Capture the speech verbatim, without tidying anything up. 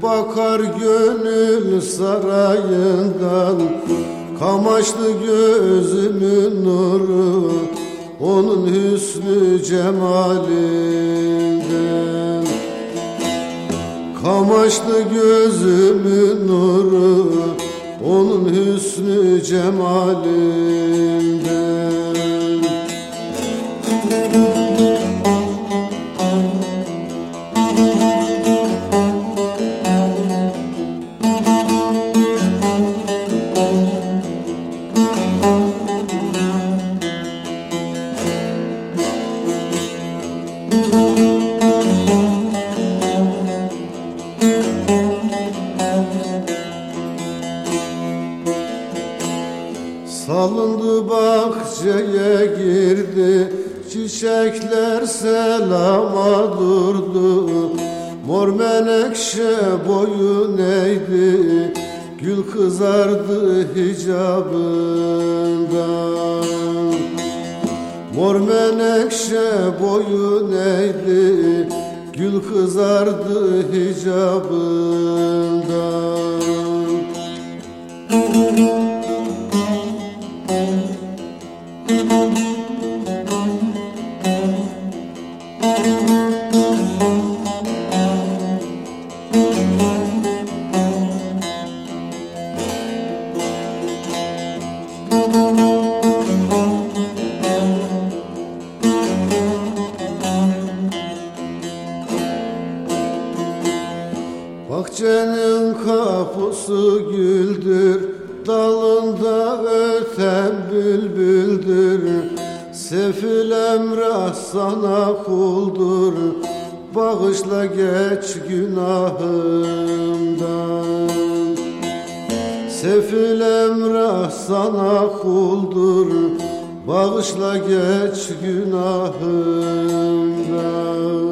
bakar gönül sarayından, kamaşlı gözümün nuru onun hüsnü cemalinden. Kamaşlı gözümün nuru onun hüsnü cemalinden. Salındı bahçeye girdi, çiçekler selama durdu. Mor menekşe boyun eğdi, gül kızardı hicabından. Mor menekşe boyun eğdi, gül kızardı hicabından. Bahçenin kapısı güldür, dalında öten bülbüldür. Sefil emrah sana kuldur, bağışla geç günahımdan. Sefil emrah sana kuldur, bağışla geç günahımdan.